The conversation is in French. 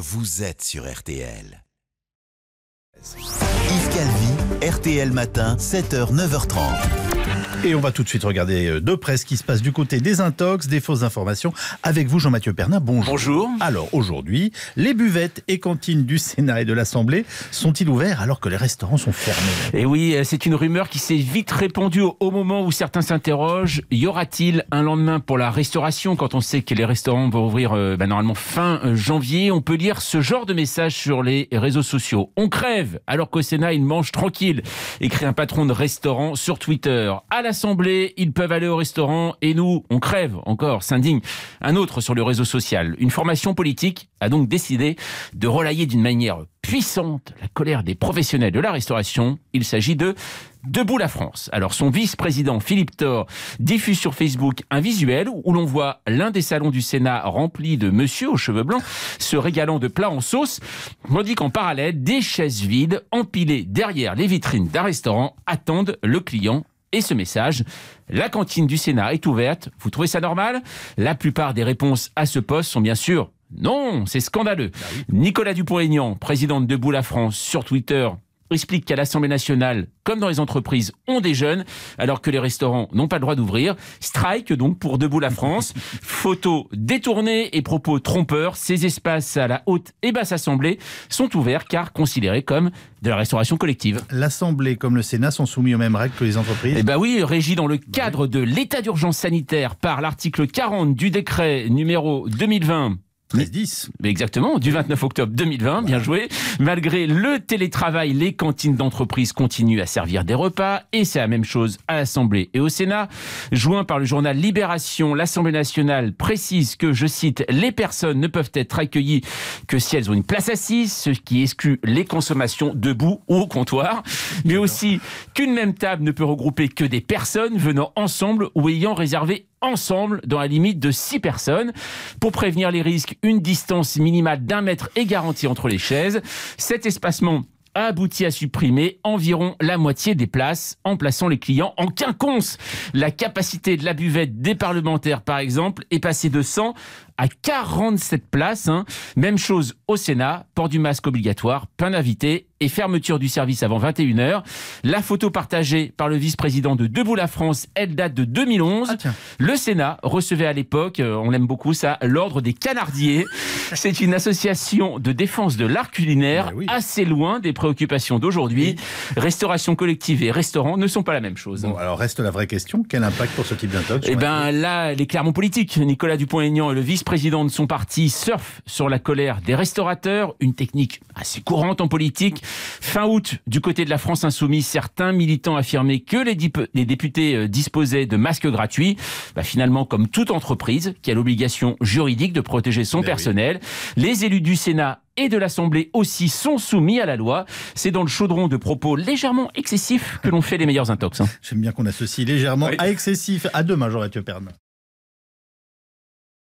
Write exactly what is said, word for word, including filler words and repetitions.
vous êtes sur R T L. Yves Calvi, R T L Matin, sept heures neuf heures trente. Et on va tout de suite regarder de près ce qui se passe du côté des intox, des fausses informations. Avec vous, Jean-Mathieu Pernin, bonjour. Bonjour. Alors, aujourd'hui, les buvettes et cantines du Sénat et de l'Assemblée sont-ils ouverts alors que les restaurants sont fermés? Et oui, c'est une rumeur qui s'est vite répandue au moment où certains s'interrogent. Y aura-t-il un lendemain pour la restauration quand on sait que les restaurants vont ouvrir euh, bah, normalement fin janvier? On peut lire ce genre de message sur les réseaux sociaux. On crève alors qu'au Sénat, ils mangent tranquille, écrit un patron de restaurant sur Twitter. À l'Assemblée, ils peuvent aller au restaurant et nous, on crève encore, s'indigne un autre sur le réseau social. Une formation politique a donc décidé de relayer d'une manière puissante la colère des professionnels de la restauration. Il s'agit de Debout la France. Alors son vice-président Philippe Thor diffuse sur Facebook un visuel où l'on voit l'un des salons du Sénat rempli de monsieur aux cheveux blancs se régalant de plats en sauce, tandis qu'en parallèle, des chaises vides empilées derrière les vitrines d'un restaurant attendent le client. Et ce message, la cantine du Sénat est ouverte. Vous trouvez ça normal? La plupart des réponses à ce poste sont bien sûr non, c'est scandaleux. Ah oui. Nicolas Dupont-Aignan, président de Debout la France, sur Twitter, explique qu'à l'Assemblée nationale, comme dans les entreprises, on déjeune, alors que les restaurants n'ont pas le droit d'ouvrir. Strike donc pour Debout la France. Photos détournées et propos trompeurs. Ces espaces à la haute et basse assemblée sont ouverts car considérés comme de la restauration collective. L'Assemblée comme le Sénat sont soumis aux mêmes règles que les entreprises? Eh bien oui, régis dans le cadre de l'état d'urgence sanitaire par l'article quarante du décret numéro deux mille vingt. treize dix. Exactement, du vingt-neuf octobre deux mille vingt, bien joué. Malgré le télétravail, les cantines d'entreprise continuent à servir des repas et c'est la même chose à l'Assemblée et au Sénat. Joint par le journal Libération, l'Assemblée nationale précise que, je cite, les personnes ne peuvent être accueillies que si elles ont une place assise, ce qui exclut les consommations debout ou au comptoir, mais aussi qu'une même table ne peut regrouper que des personnes venant ensemble ou ayant réservé ensemble dans la limite de six personnes. Pour prévenir les risques, une distance minimale d'un mètre est garantie entre les chaises. Cet espacement a abouti à supprimer environ la moitié des places en plaçant les clients en quinconce. La capacité de la buvette des parlementaires, par exemple, est passée de cent à quarante-sept places. Hein. Même chose au Sénat, port du masque obligatoire, plein d'invités et fermeture du service avant vingt et une heures. La photo partagée par le vice-président de Debout la France, elle date de deux mille onze. Ah, le Sénat recevait à l'époque, on l'aime beaucoup ça, l'Ordre des Canardiers. C'est une association de défense de l'art culinaire oui. assez loin des préoccupations d'aujourd'hui. Oui. Restauration collective et restaurant ne sont pas la même chose. Bon, alors reste la vraie question, quel impact pour ce type d'intox? Eh bien là, les clermont politiques, Nicolas Dupont-Aignan et le vice-président de son parti surfent sur la colère des restaurateurs, une technique assez courante en politique. Fin août, du côté de la France insoumise, certains militants affirmaient que les, dip- les députés disposaient de masques gratuits. Bah, finalement, comme toute entreprise qui a l'obligation juridique de protéger son ben personnel, oui. les élus du Sénat et de l'Assemblée aussi sont soumis à la loi. C'est dans le chaudron de propos légèrement excessifs que l'on fait les meilleurs intox. Hein. J'aime bien qu'on associe légèrement oui. à excessif. À demain, Jean-Mathieu Pernin.